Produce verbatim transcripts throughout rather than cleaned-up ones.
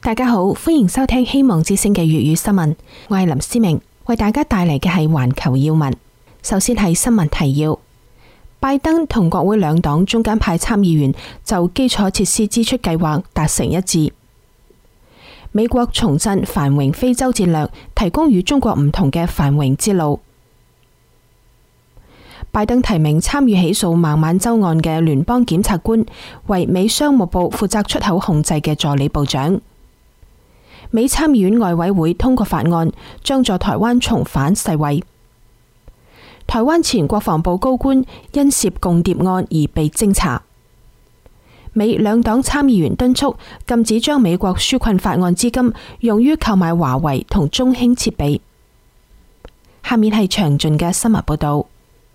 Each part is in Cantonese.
大家好，歡迎收聽希望之聲嘅粵語新聞，我係林思明，為大家帶嚟嘅係環球要聞。首先係新聞提要：拜登同國會兩黨中間派參議員就基礎設施支出計劃達成一致。美國重振繁榮非洲戰略，提供與中國唔同嘅繁榮之路。拜登提名參與起訴孟晚舟案嘅聯邦檢察官為美商務部負責出口控制嘅助理部長。美參議院外委會通過法案，將助台灣重返世衛。台灣前國防部高官因涉共諜案而被偵查。美兩黨參議員敦促禁止將美國紓困法案資金用於購買華為同中興設備。下面係詳盡嘅新聞報道。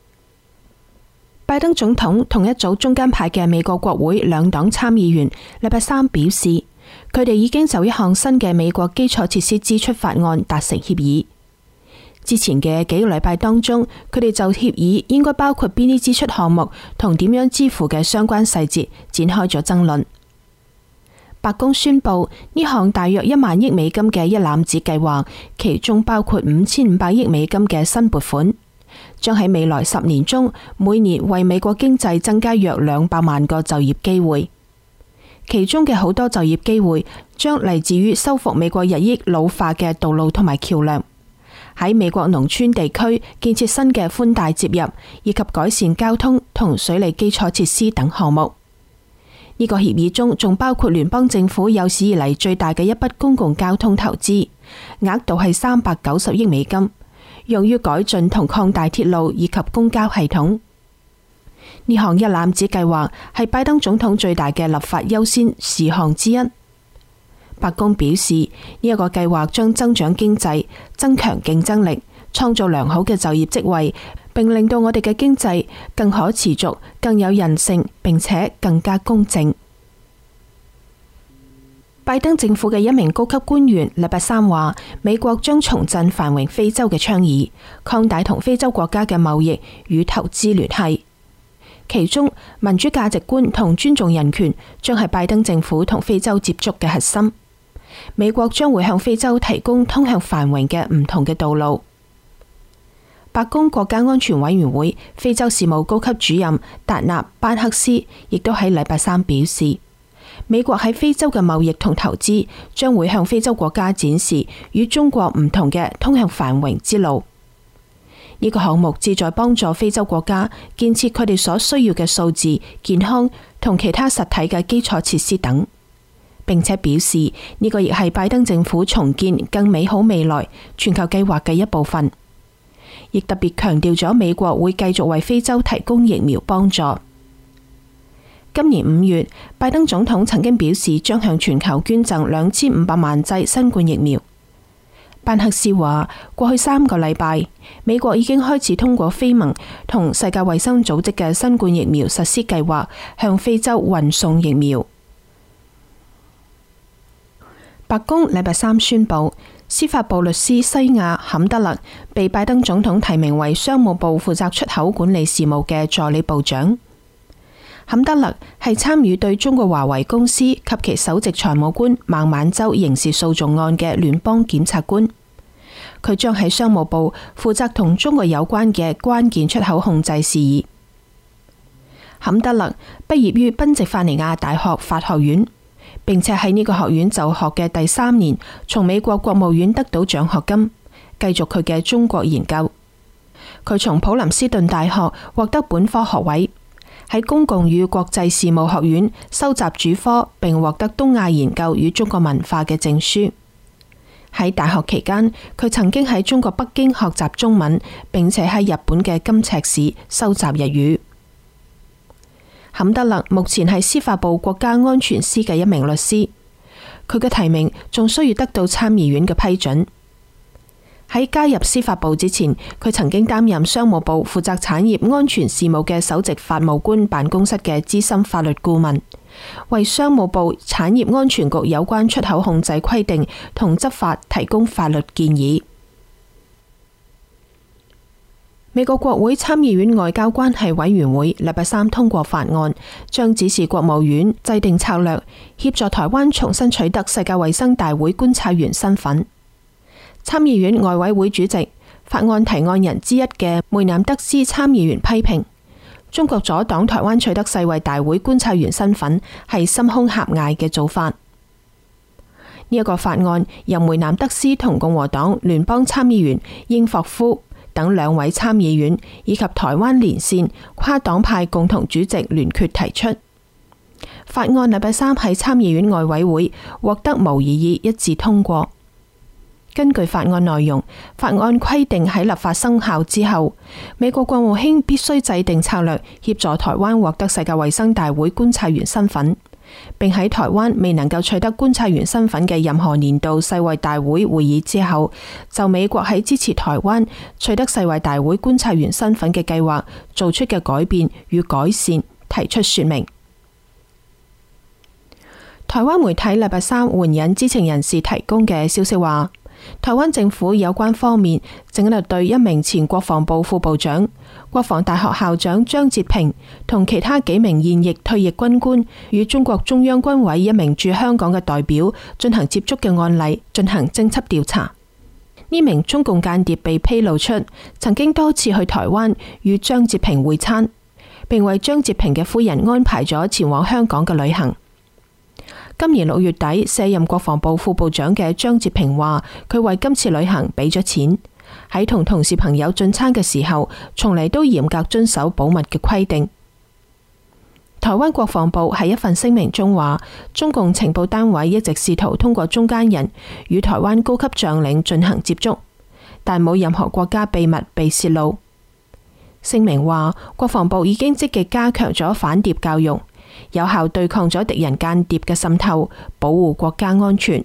拜登總統同一組中間派嘅美國國會兩黨參議員禮拜三表示，佢哋已經就一項新嘅美國基礎設施支出法案達成協議。之前嘅幾個禮拜當中，佢哋就協議應該包括邊啲支出項目同點樣支付嘅相關細節展開咗爭論。白宮宣布呢項大約一萬億美金嘅一攬子計劃，其中包括五千五百億美金嘅新撥款，將喺未來十年中每年為美國經濟增加約兩百萬個就業機會，其中嘅好多就業機會將嚟自於修復美國日益老化嘅道路同埋橋樑，喺美國農村地區建設新嘅寬帶接入，以及改善交通同水利基礎設施等項目。呢個協議中仲包括聯邦政府有史以嚟最大嘅一筆公共交通投資，額度係三百九十億美金，用於改進同擴大鐵路以及公交系統。呢項一攬子計劃係拜登總統最大嘅立法優先事項之一。白宮表示，呢一個計劃將增長經濟、增強競爭力、創造良好嘅就業職位，並令到我哋嘅經濟更可持續、更有韌性，並且更加公正。拜登政府嘅一名高級官員禮拜三話，美國將重振繁榮非洲嘅倡議，擴大同非洲國家嘅貿易與投資聯繫。其中，民主價值觀同尊重人權將係拜登政府同非洲接觸嘅核心。美國將會向非洲提供通向繁榮嘅唔同嘅道路。白宮國家安全委員會非洲事務高級主任達納班克斯亦都喺禮拜三表示，美國喺非洲嘅貿易同投資將會向非洲國家展示與中國唔同嘅通向繁榮之路。呢個項目旨在幫助非洲國家建設佢哋所需要嘅數字、健康同其他實體嘅基礎設施等，並且表示呢個亦係拜登政府重建更美好未來全球計劃嘅一部分，亦特別強調咗美國會繼續為非洲提供疫苗幫助。今年五月，拜登總統曾經表示將向全球捐贈兩千五百萬劑新冠疫苗。班克斯話，過去三個禮拜，美國已經開始通過非盟同世界衛生組織嘅新冠疫苗實施計劃，向非洲運送疫苗。白宮禮拜三宣布，司法部律師西亞坎德勒被拜登總統提名為商務部負責出口管理事務嘅助理部長。坎德勒係參與對中國華為公司及其首席財務官孟晚舟刑事訴訟案嘅聯邦檢察官，佢將喺商務部負責同中國有關嘅關鍵出口控制事宜。坎德勒畢業於賓夕法尼亞大學法學院，並且喺呢個學院就學嘅第三年，從美國國務院得到獎學金，繼續佢嘅中國研究。佢從普林斯頓大學獲得本科學位，喺公共與國際事務學院修習主科，並獲得東亞研究與中國文化嘅證書。喺大學期間，佢曾經喺中國北京學習中文，並且喺日本嘅金赤市修習日語。坎德勒目前係司法部國家安全司嘅一名律師，佢嘅提名仲需要得到參議院嘅批准。喺加入司法部之前，佢曾經擔任商務部負責產業安全事務嘅首席法務官辦公室嘅資深法律顧問，為商務部產業安全局有關出口控制規定同執法提供法律建議。 美國國會參議院外交關係委員會禮拜三通過法案，將指示國務院制定策略，協助台灣重新取得世界衛生大會觀察員身份。參議院外委會主席、法案提案人之一嘅梅南德斯參議員批評，中國阻擋台灣取得世衛大會觀察員身份係心胸狹隘嘅做法。呢、這、一個法案由梅南德斯同共和黨聯邦參議員英霍夫等兩位參議員以及台灣連線跨黨派共同主席聯決提出。法案禮拜三喺參議院外委會獲得無異議一致通過。根據法案內容，法案規定喺立法生效之後，美國國務卿必須制定策略，協助台灣獲得世界衛生大會觀察員身份，並喺台灣未能夠取得觀察員身份嘅任何年度世衛大會會議之後，就美國喺支持台灣取得世衛大會觀察員身份嘅計劃做出嘅改變與改善提出說明。台灣媒體禮拜三援引知情人士提供嘅消息話，台灣政府有關方面正喺度對一名前國防部副部長、國防大學校長張哲平同其他幾名現役退役軍官與中國中央軍委一名駐香港嘅代表進行接觸嘅案例進行偵緝調查。呢名中共間諜被披露出曾經多次去台灣與張哲平會餐，並為張哲平嘅夫人安排咗前往香港嘅旅行。今年六月底卸任國防部副部長嘅張哲平話，佢為今次旅行俾咗錢，喺同同事朋友進餐嘅時候，從嚟都嚴格遵守保密嘅規定。台灣國防部喺一份聲明中話，中共情報單位一直試圖通過中間人與台灣高級將領進行接觸，但冇任何國家秘密被洩露。聲明話，國防部已經積極加強咗反諜教育，有效對抗咗敵人間諜嘅滲透，保護國家安全。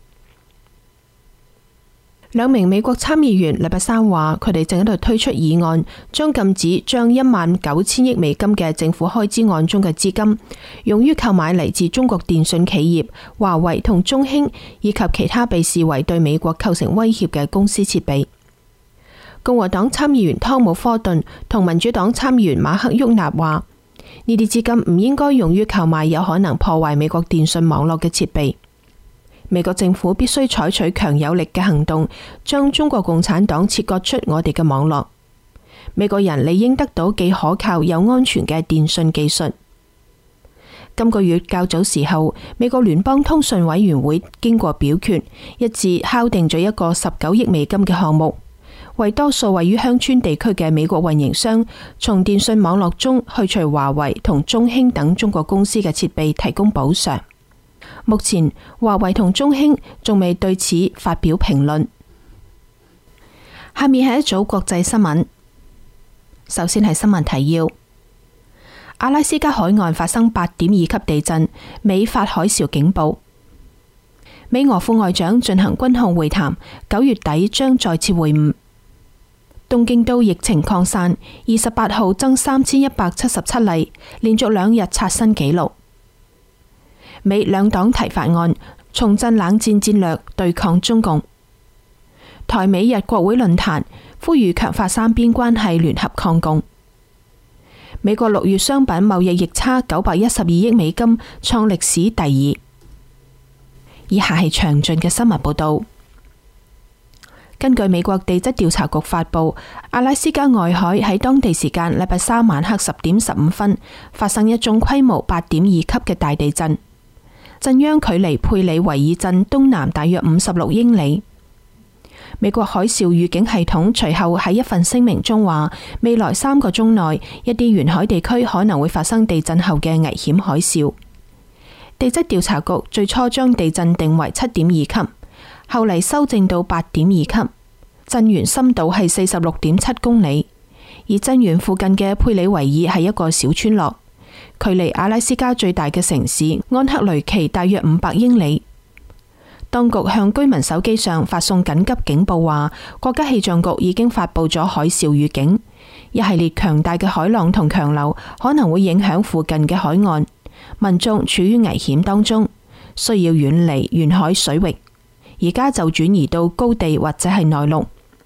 兩名美國參議員禮拜三話，佢哋正喺度推出議案，將禁止將一萬九千億美金嘅政府開支案中嘅資金，用於購買嚟自中國電信企業華為同中興以及其他被視為對美國構成威脅嘅公司設備。共和黨參議員湯姆科頓同民主黨參議員馬克沃納話，呢啲資金唔應該用於購買有可能破壞美國電信網絡嘅設備。美國政府必須採取強有力嘅行動，將中國共產黨切割出我哋嘅網絡。美國人理應得到既可靠又安全嘅電信技術。今個月較早時候，美國聯邦通訊委員會經過表決，一致敲定咗一個十九億美金嘅項目，為多數位於鄉村地區嘅美國運營商從電信網絡中去除華為同中興等中國公司嘅設備提供補償。目前華為同中興仲未對此發表評論。下面係一組國際新聞。首先係新聞提要：阿拉斯加海岸發生八點二級地震，美發海嘯警報。美俄副外長進行軍控會談，九月底將再次會晤。東京都疫情擴散，二十八號增三千一百七十七例，連續兩日刷新紀錄。美兩黨提法案，重振冷戰戰略，對抗中共。台美日國會論壇呼籲強化三邊關係，聯合抗共。美國六月商品貿易逆差九百一十二億美金，創歷史第二。以下係詳盡嘅新聞報道。根據美國地質調查局發布，阿拉斯加外海喺當地時間禮拜三晚黑十點十五分發生一宗規模八點二級嘅大地震。震央距離佩里維爾鎮東南大約五十六英里。美國海嘯預警系統隨後喺一份聲明中話，未來三個鐘內，一啲沿海地區可能會發生地震後嘅危險海嘯。地質調查局最初將地震定為七點二級，後嚟修正到八點二級，震源深度係四十六點七公里，而震源附近嘅佩里維爾係一個小村落，距離阿拉斯加最大嘅城市安克雷奇大約五百英里。當局向居民手機上發送緊急警報，話國家氣象局已經發布咗海嘯預警，一系列強大嘅海浪同強流可能會影響附近嘅海岸，民眾處於危險當中，需要遠離沿海水域，而家就轉移到高地或者係內陸。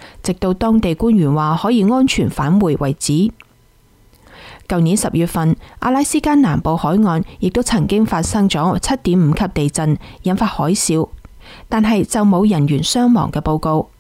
直到當地官員話可以安全返回為止。舊年十月份，阿拉斯加南部海岸亦都曾經發生咗七點五級地震，引發海嘯，但係就冇人員傷亡嘅報告。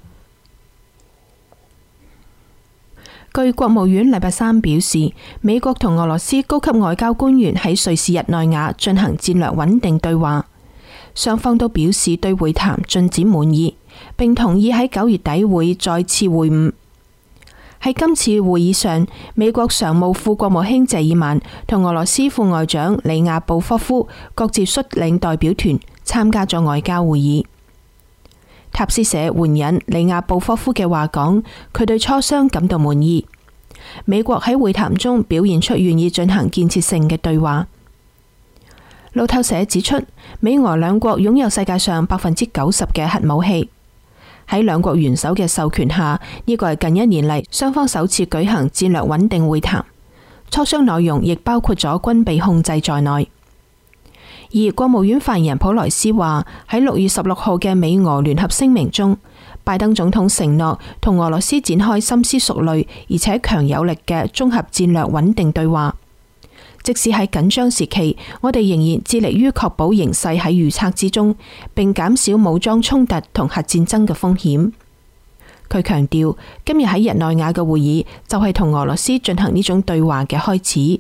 據國務院禮拜三表示，美國同俄羅斯高級外交官員喺瑞士日內瓦進行戰略穩定對話，雙方都表示對會談進展滿意，並同意喺九月底會再次會晤。喺今次會議上，美國常務副國務卿謝爾曼同俄羅斯副外長里亞布科夫各自率領代表團參加咗外交會議。塔斯社援引里亞布科夫嘅話講，佢對磋商感到滿意。美國喺會談中表現出願意進行建設性嘅對話。路透社指出，美俄兩國擁有世界上百分之九十嘅核武器。喺兩國元首嘅授權下，呢個係近一年嚟雙方首次舉行戰略穩定會談，磋商內容亦包括咗軍備控制在內。而國務院發言人普萊斯話，喺六月十六號嘅美俄聯合聲明中，拜登總統承諾同俄羅斯展開深思熟慮而且強有力嘅綜合戰略穩定對話。即使喺緊張時期，我哋仍然致力於確保形勢喺預測之中，並減少武裝衝突同核戰爭嘅風險。佢強調，今日喺日內瓦嘅會議就係同俄羅斯進行呢種對話嘅開始。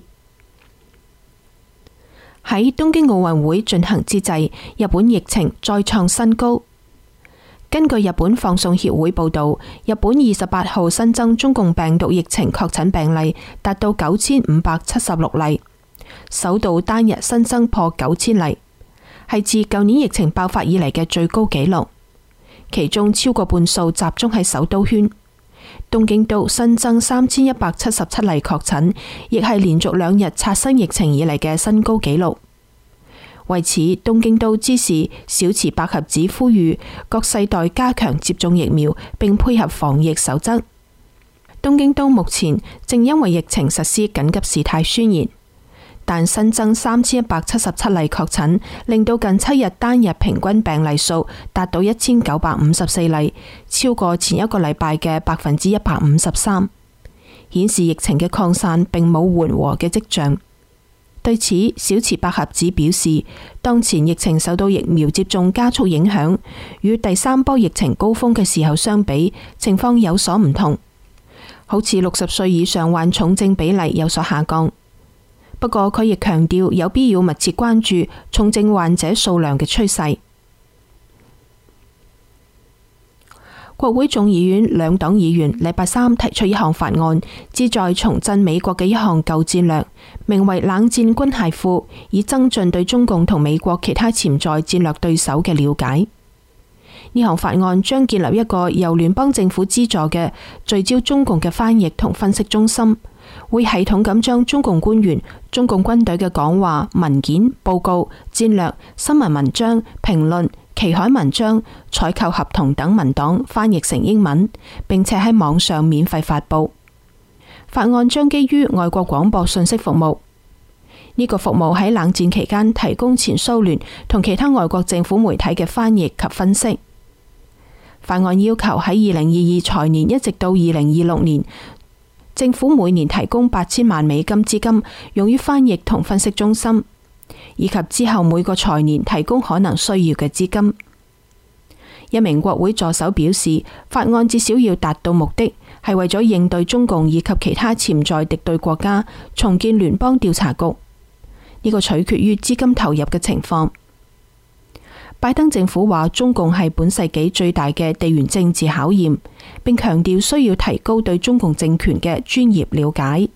喺東京奧運會進行之際，日本疫情再創新高。根據日本放送協會報道，日本二十八號新增中共病毒疫情確診病例達到九千五百七十六例。首度單日新增破九千例，係自舊年疫情爆發以嚟嘅最高紀錄。其中超過半數集中喺首都圈。東京都新增三千一百七十七例確診，亦係連續兩日刷新疫情以嚟嘅新高紀錄。為此，東京都知事小池百合子呼籲各世代加強接種疫苗，並配合防疫守則。東京都目前正因為疫情實施緊急事態宣言。但新增三千一百七十七例確診，令到近七日單日平均病例數達到一千九百五十四例，超過前一個禮拜嘅百分之一百五十三，顯示疫情嘅擴散並冇緩和嘅跡象。對此，小池百合子表示，當前疫情受到疫苗接種加速影響，與第三波疫情高峰嘅時候相比，情況有所唔同。好似六十歲以上患重症比例有所下降。不過佢亦強調有必要密切關注重症患者數量嘅趨勢。國會眾議院兩黨議員禮拜三提出一項法案，旨在重振美國嘅一項舊戰略，名為冷戰軍械庫，以增進對中共同美國其他潛在戰略對手嘅了解。呢項法案將建立一個由聯邦政府資助嘅聚焦中共嘅翻譯同分析中心，會系統咁將中共官員、中共軍隊嘅講話、文件、報告、戰略、新聞文章、評論、期刊文章、採購合同等文檔翻譯成英文，並且喺網上免費發佈。法案將基於外國廣播信息服務，呢、這個服務喺冷戰期間提供前蘇聯同其他外國政府媒體嘅翻譯及分析。法案要求喺二零二二財年一直到二零二六年，政府每年提供八千萬美金資金用於翻譯同分析中心，以及之後每個財年提供可能需要嘅資金。一名國會助手表示，法案至少要達到目的，係為咗應對中共以及其他潛在敵對國家，重建聯邦調查局。呢個取決於資金投入嘅情況。拜登政府話中共係本世紀最大嘅地緣政治考驗，並強調需要提高對中共政權嘅專業了解。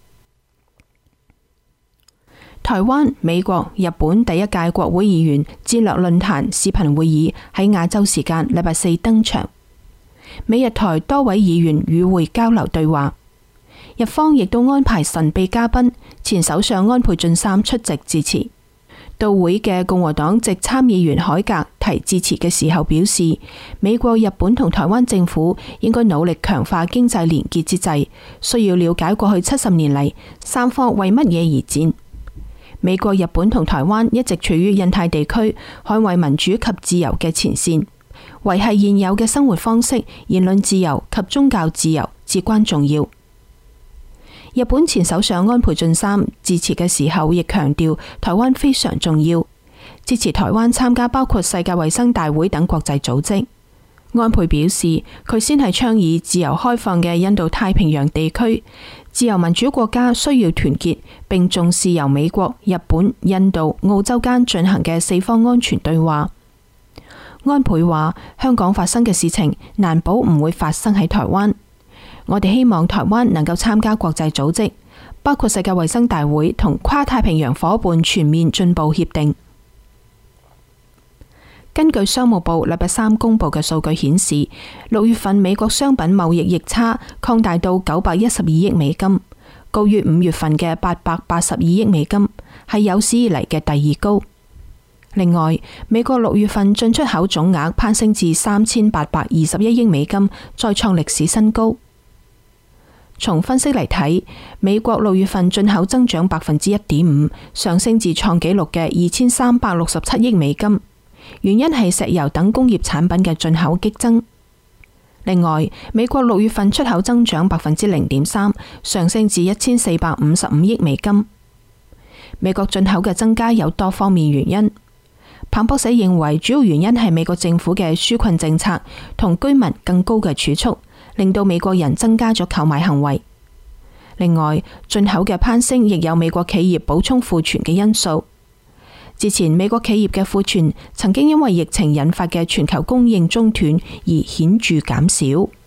台灣、美國、日本第一屆國會議員戰略論壇視頻會議喺亞洲時間禮拜四登場，美日台多位議員與會交流對話，日方亦都安排神秘嘉賓前首相安倍晉三出席致辭。到會嘅共和黨籍參議員海格提致辭嘅時候表示，美國、日本同台灣政府應該努力強化經濟連結之際，需要了解過去七十年嚟三方為乜嘢而戰。美國、日本同台灣一直處於印太地區捍衛民主及自由嘅前線， 維繫現有嘅生活方式、言論自由及宗教自由至關重要。日本前首相安倍晉三致辭嘅時候亦強調台灣非常重要，支持台灣參加包括世界衛生大會等國際組織。安倍表示，佢先係倡議自由開放嘅印度太平洋地區，自由民主國家需要團結，並重視由美國、日本、印度、澳洲間進行嘅四方安全對話。安倍話，香港發生嘅事情難保唔會發生喺台灣。我哋希望台灣能夠參加國際組織，包括世界衛生大會同跨太平洋夥伴全面進步協定。根據商務部禮拜三公布嘅數據顯示，六月份美國商品貿易逆差擴大到九百一十二億美金，高於五月份嘅八百八十二億美金，係有史以嚟嘅第二高。另外，美國六月份進出口總額攀升至三千八百二十一億美金，再創歷史新高。從分析嚟睇，美國六月份進口增長百分之一點五，上升至創紀錄嘅二千三百六十七億美金。原因係石油等工業產品嘅進口激增。另外，美國六月份出口增長百分之零點三，上升至一千四百五十五億美金。美國進口嘅增加有多方面原因。彭博社認為，主要原因係美國政府嘅紓困政策同居民更高嘅儲蓄，令到美國人增加咗購買行為。另外，進口嘅攀升亦有美國企業補充庫存嘅因素。之前美國企業嘅庫存曾經因為疫情引發嘅全球供應中斷而顯著減少。